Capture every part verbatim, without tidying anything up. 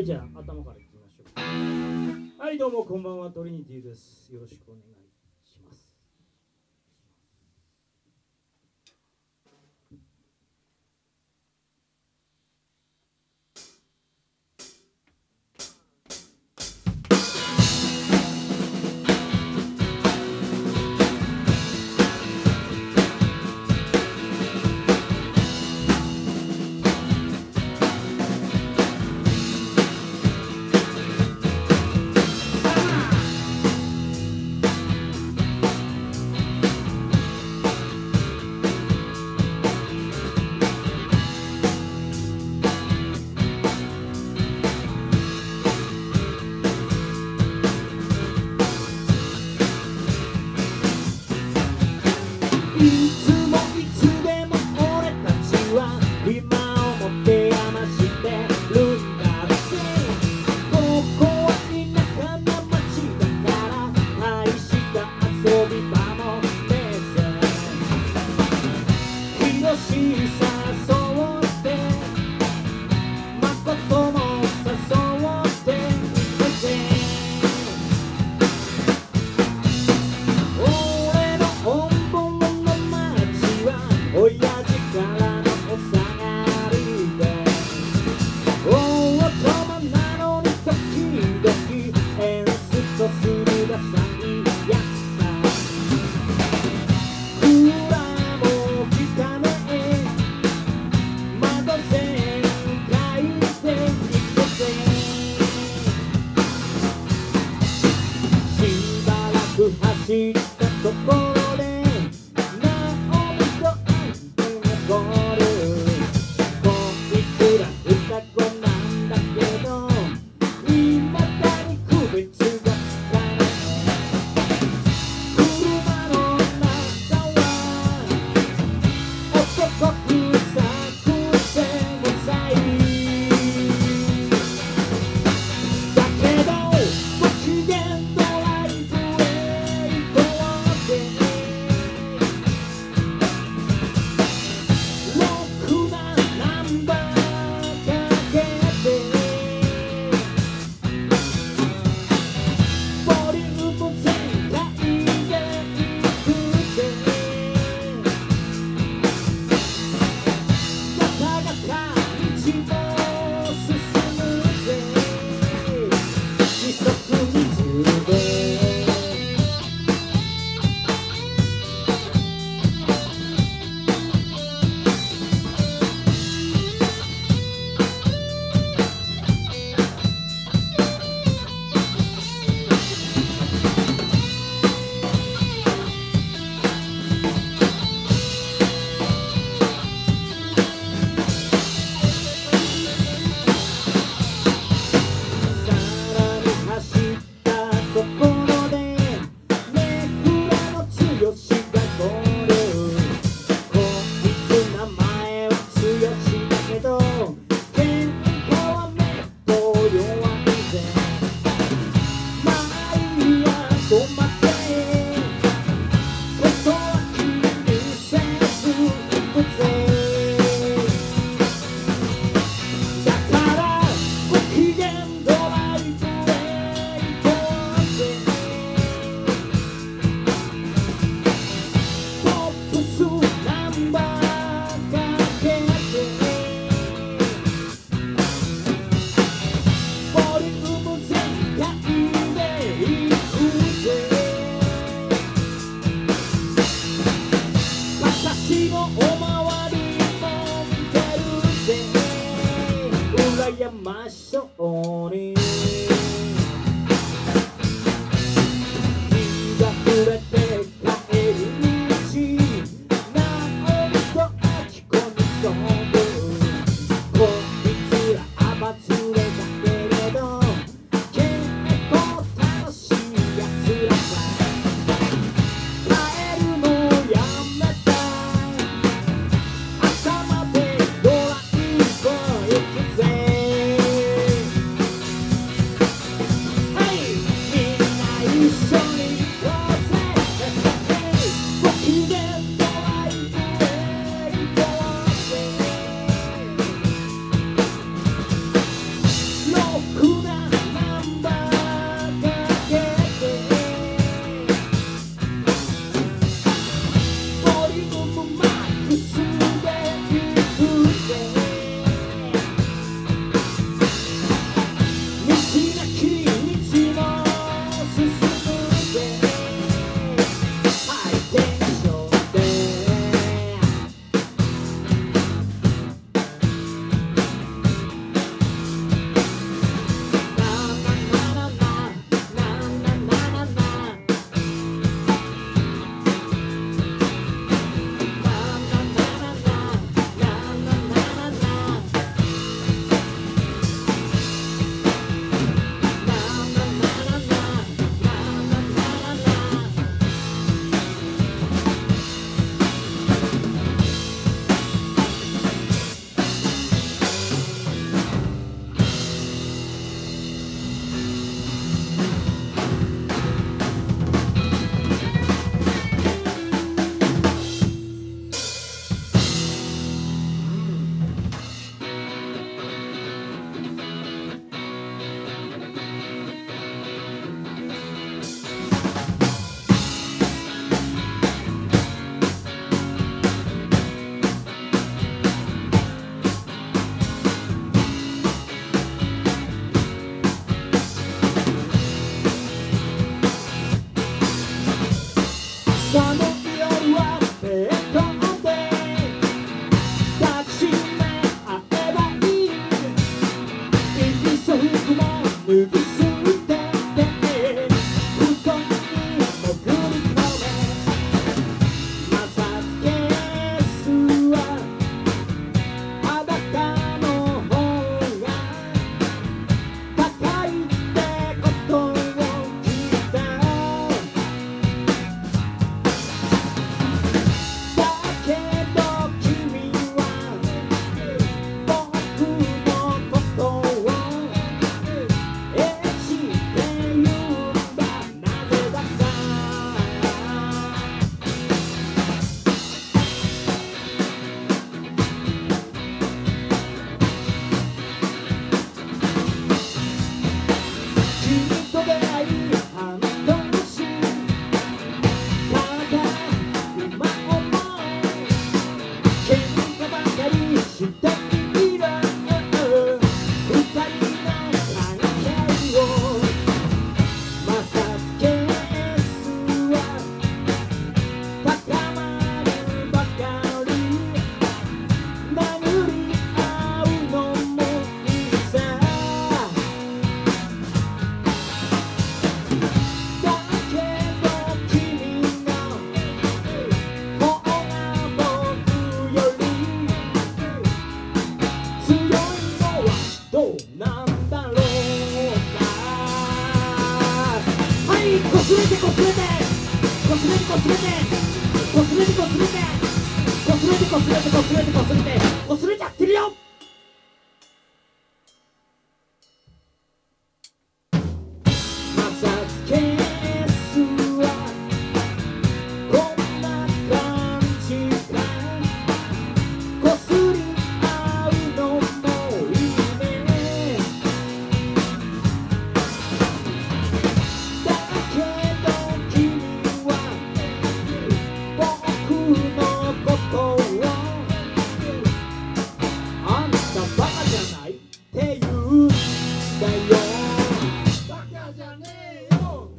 じゃあ頭からいきましょう。はい、どうもこんばんは、トリニティです。よろしくお願いします。 こすれてこすれてこすれてこすれてこすれてこすれてこすれちゃってるよ。マサスケースはこんな感じか。こすり合うのもいいね。だけど君は僕のことをあんたバカじゃないって言うんだよ。バカじゃねえよ。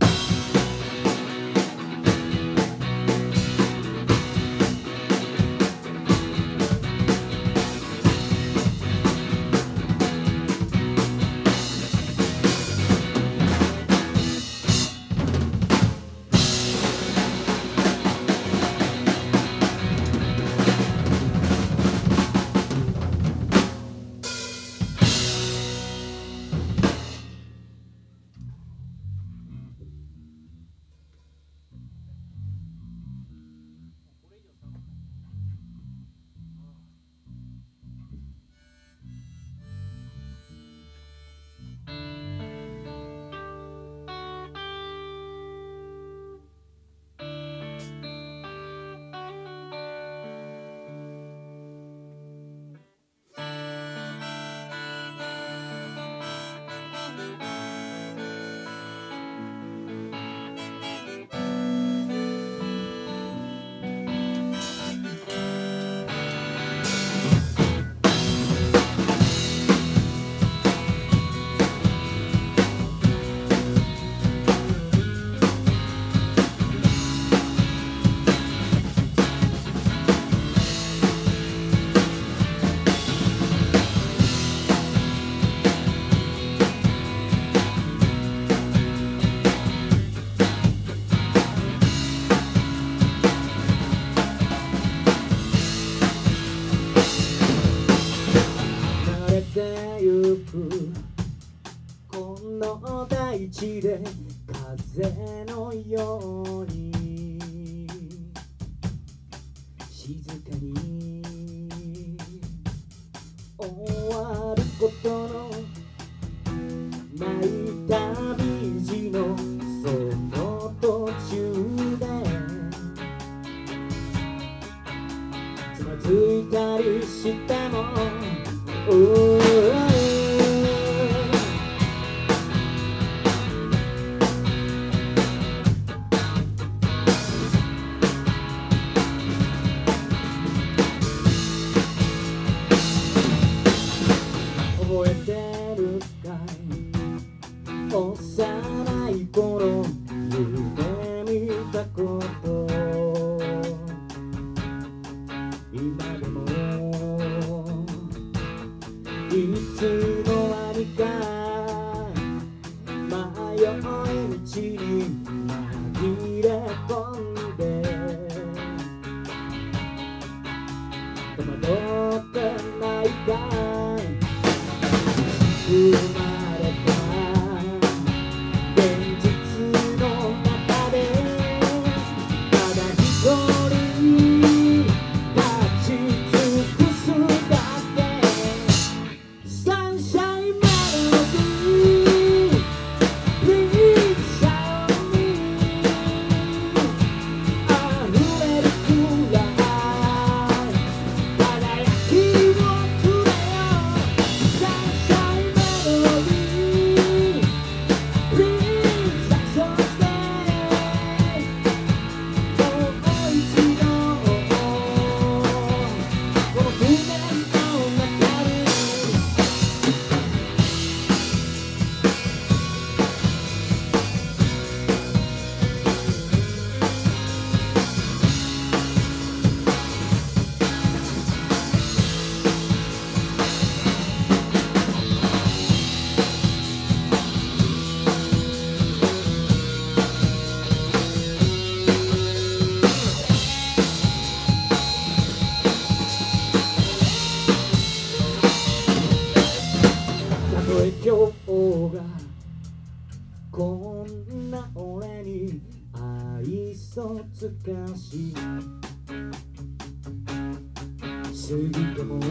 慣れてゆくこの大地で風のように静かに終わることのない旅路のその途中でつまずいたりしてもおー覚えてるかい幼い頃夢見たこと今でもいつの間にか迷い道に紛れ込んで戸惑ってないかい生まれた現実の中でただ一人立ち尽くすだけ Sunshine Melody Please show me 溢れるくらい輝きをくれよ Sunshine Melody Please so stay もう一難しい過ぎても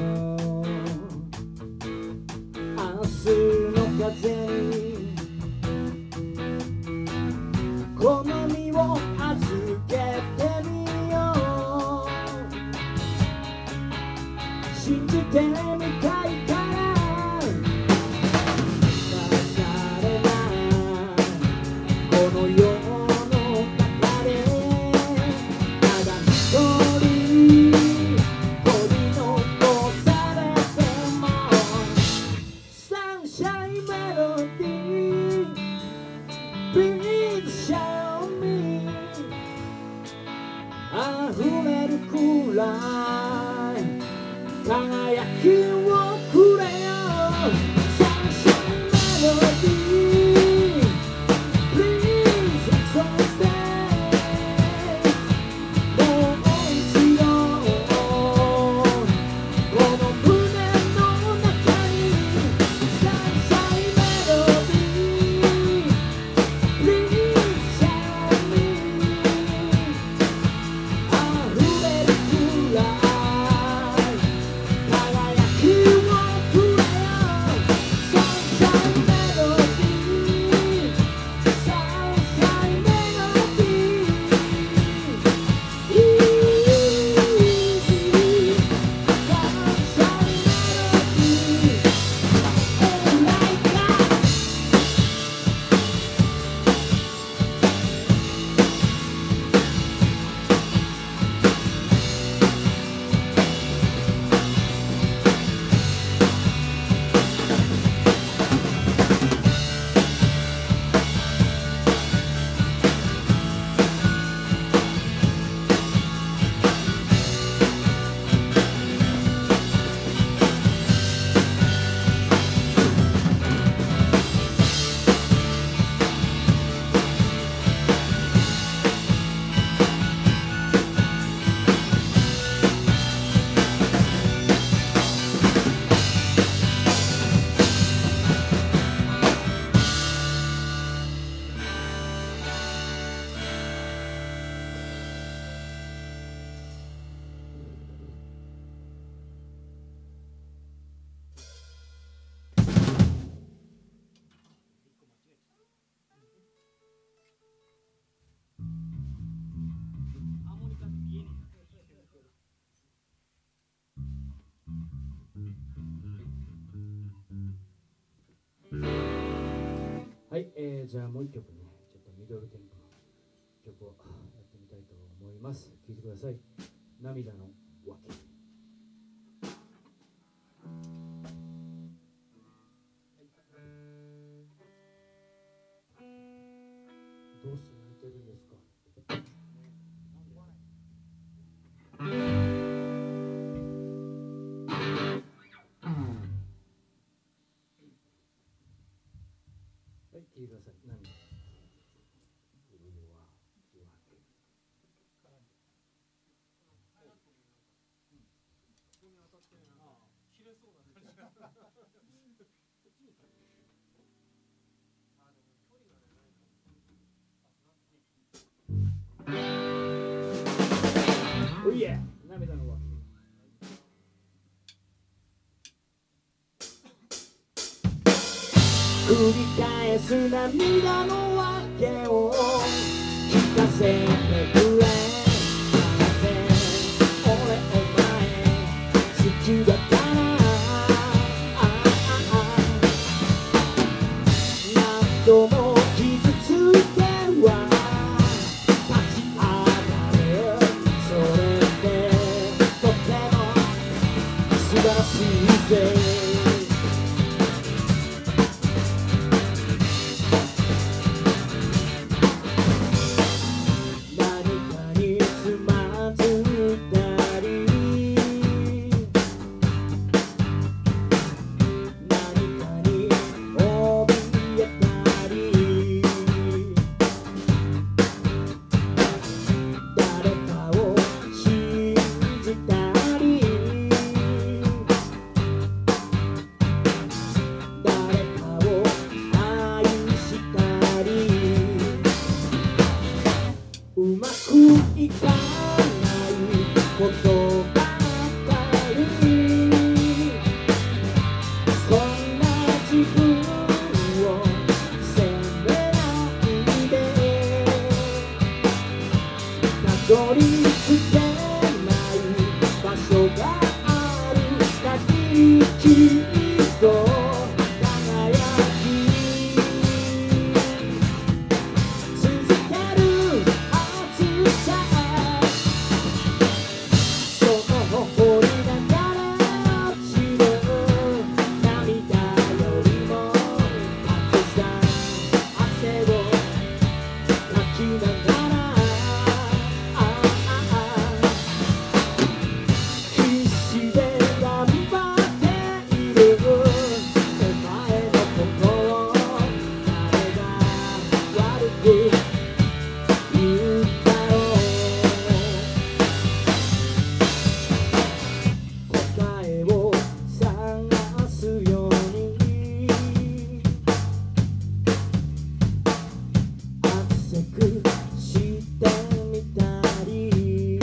明日の風に好みを預けてみよう信じてみたいから離れないこの世の中でただ一人取り残されてもサンシャインメロディー Please show me 溢れるくらい輝きをくれよ Sunshine Melody Please so stay もう一度この胸の中に Sunshine Melody Please show me 溢れるくらいはい、えー、じゃあもう一曲ね、ちょっとミドルテンポの曲をやってみたいと思います。聴いてください。涙のわけ。どうして泣いてるんですか？はい、聞いてください。涙のわけ。おいえ、涙のわけ。繰り返す涙のわけを聞かせてくれ。俺お前好きだから何度も傷ついては立ち上がる。それでとても素晴らしいぜ。何ことばかり。そんな自分を責めないで。たどり着けない場所がある限りきっと輝き続けるはずさ。その頬に流れ落ちる涙よりもたくさん汗をかきながら必死で頑張っているお前のことを誰が悪く言ったろう。答えを探すように圧迫してみたり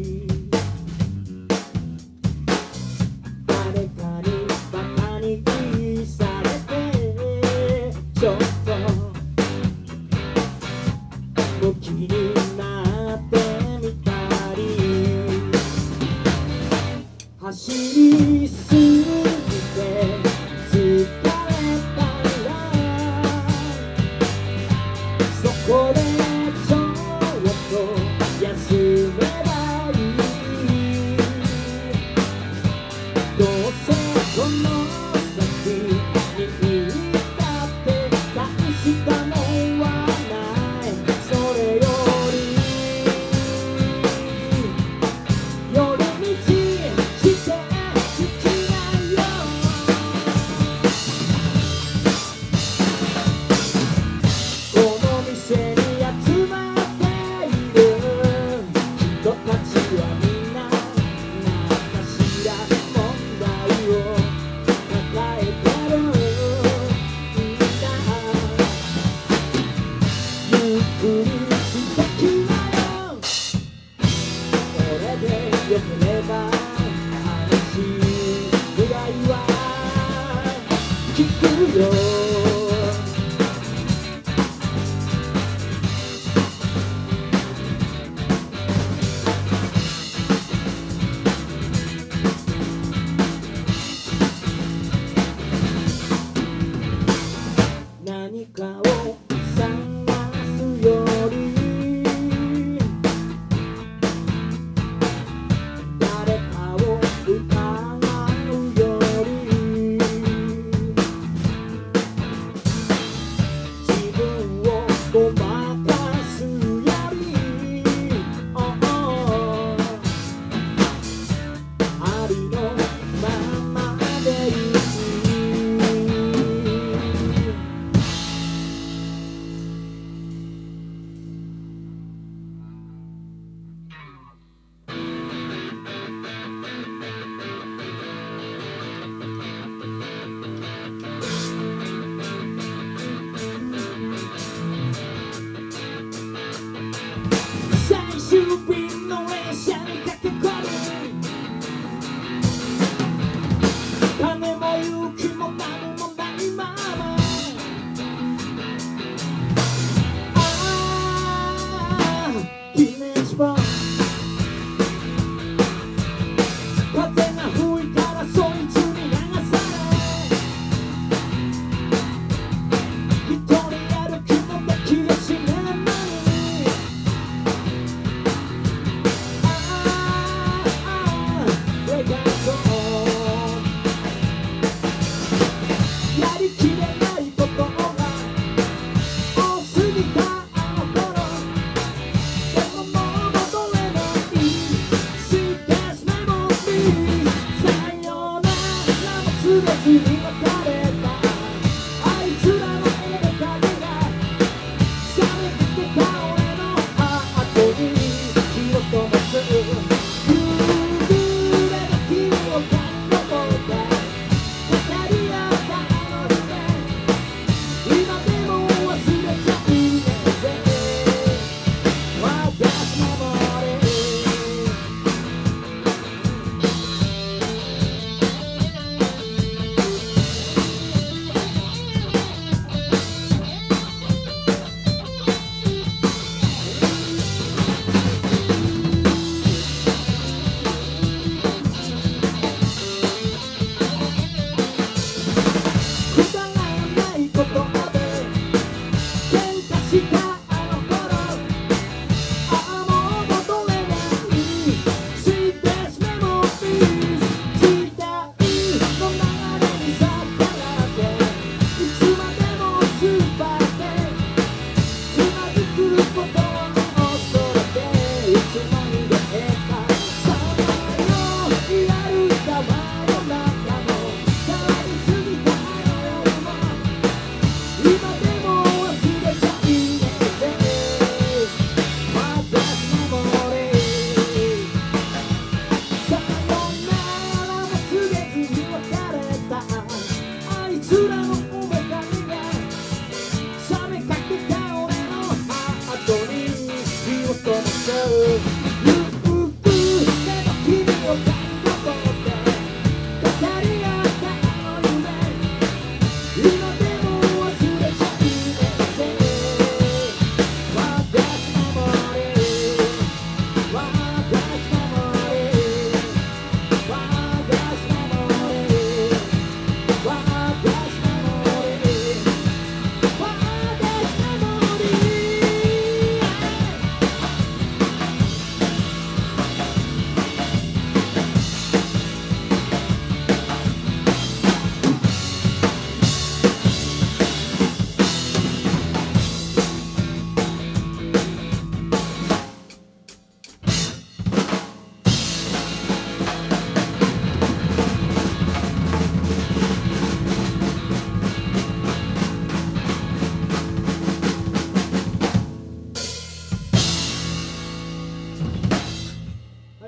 誰かにバカにされてちょっとムキになってみたり走りすぎて疲れたらそこでちょっと休めばいい。どうせこの先にいたって大したもんはない。それより寄り道して好きだよ。この店に集まっている人たちはみんな何かしら問題を抱えてるんだ。ゆっくりしてきなよ。これでよければ話ぐらいは聞くよ。何かを探すより誰かを疑うより 、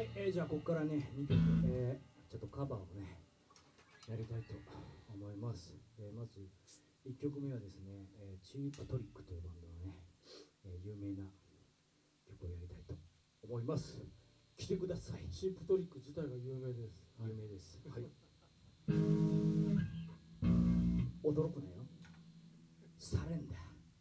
えー、じゃあここからねにきょく、えー、ちょっとカバーをねやりたいと思います。えー、まずいっきょくめはですね、えー、チープトリックというバンドのね、えー、有名な曲をやりたいと思います。来てください。 チープトリック自体が有名です。 有名です。はい。驚くなよ。サレンダー。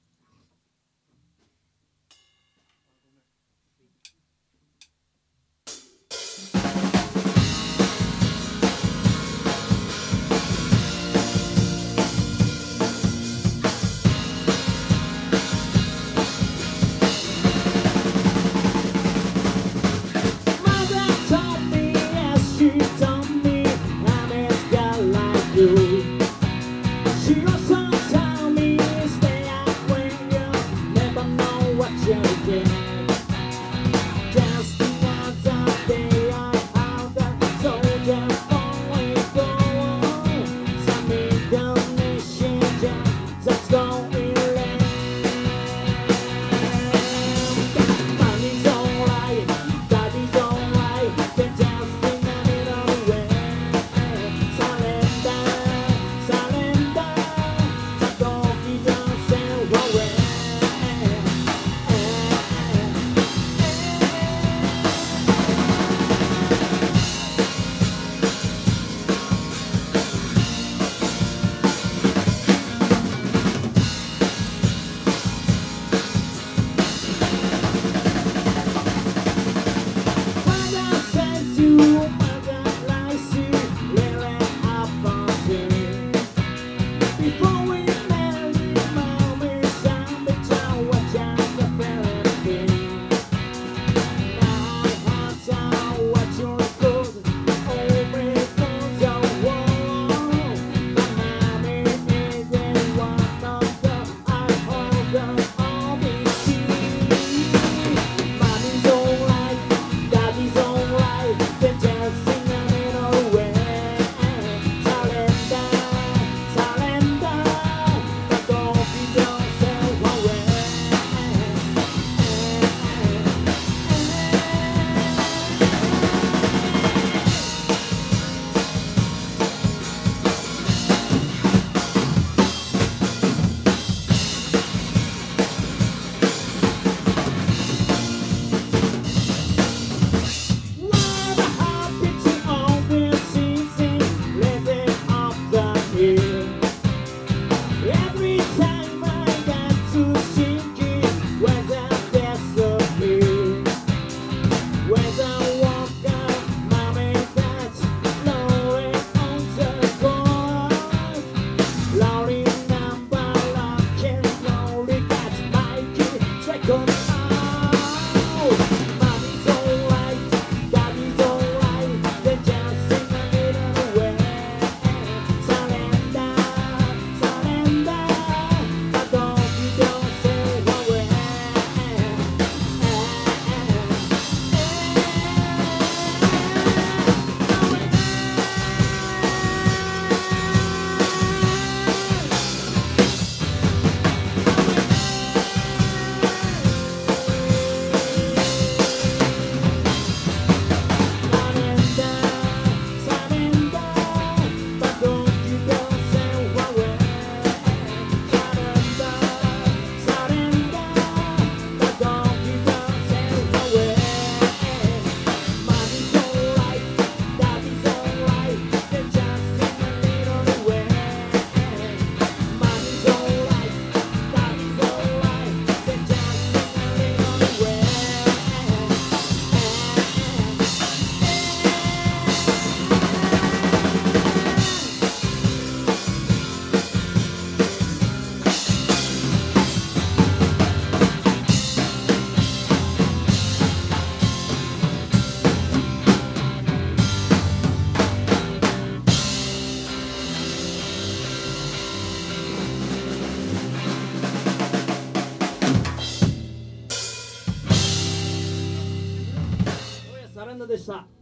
でした。はい、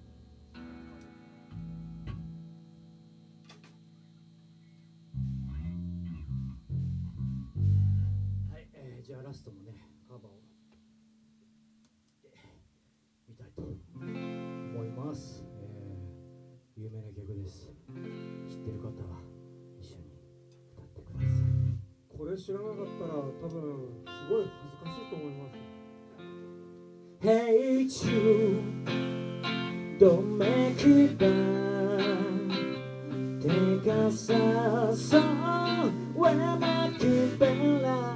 えー、じゃあラストもねカバーを見たいと思います。 知らなかったら多分すごい恥ずかしいと思います。 Hate you, don't make it bad. Take us a song where make it better.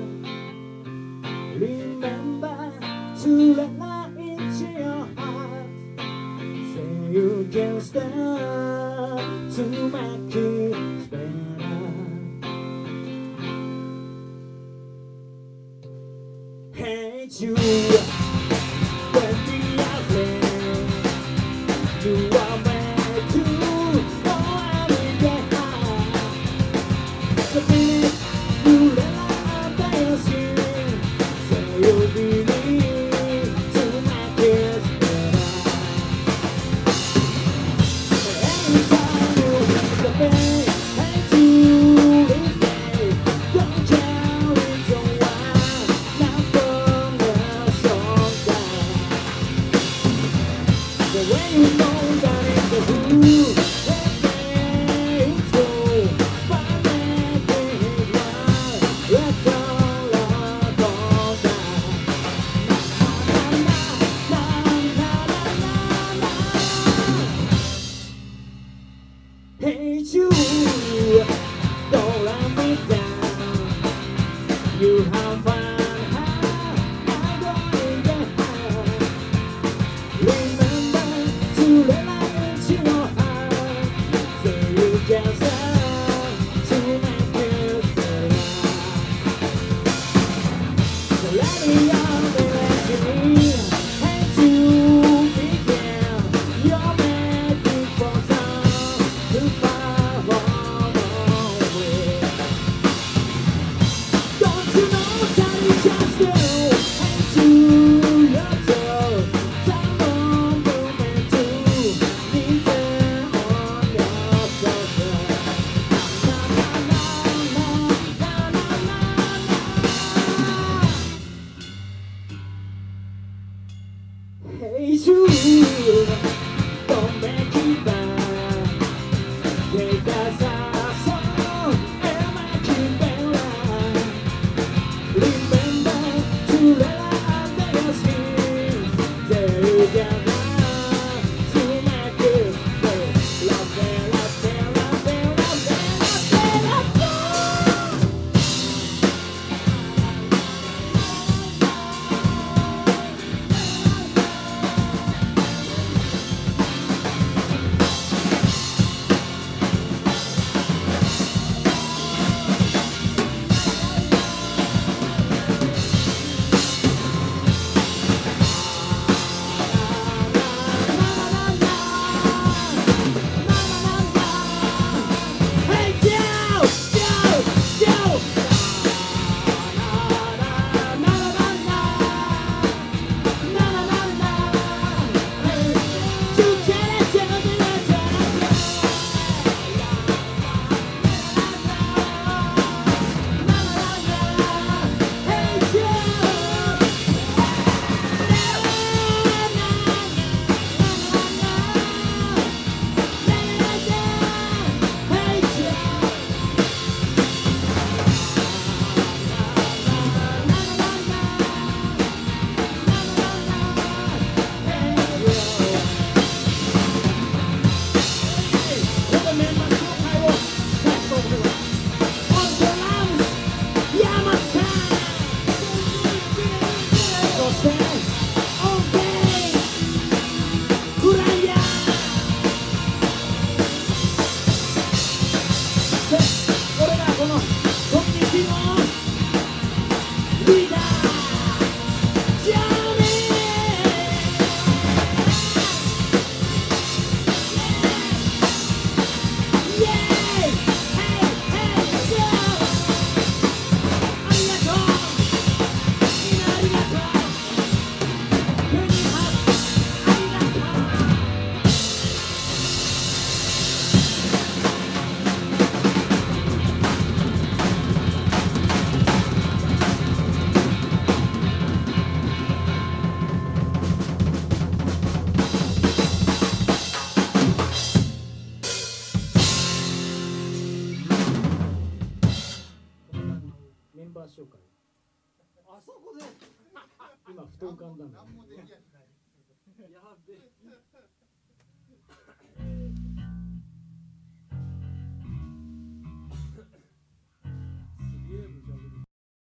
Remember to let light into your heart. Say you can stand to make it better. Hate you. When we are there, you are meant to go out and get high. The minute you let out your skin, say you believe to make it better. But every time you hit the bed, hate you live there. Don't carry the wine, not from the shoulder. The way you know that it's the blue, it's true. But making it right, let's all go down. Na na na na na na. Hate you, don't let me down. You have fun, I'm going to high. Remember to let light into your heart. Say you can stand to make it better. So let me out and let you in. And to begin, you're making for some to far away. Don't you know that it's just you? And to yourself, someone will meant to be there on your shoulder. Na na na na na na na na. Hate you, don't make it bad. Take us a song and make it better. Remember to let out your skin. Say you can run to make it better. Love it, love it, love it, love it, love it, love it. しょうかね。 あそこで今ふと浮かんだんだ。 何もできやしない。 やべえ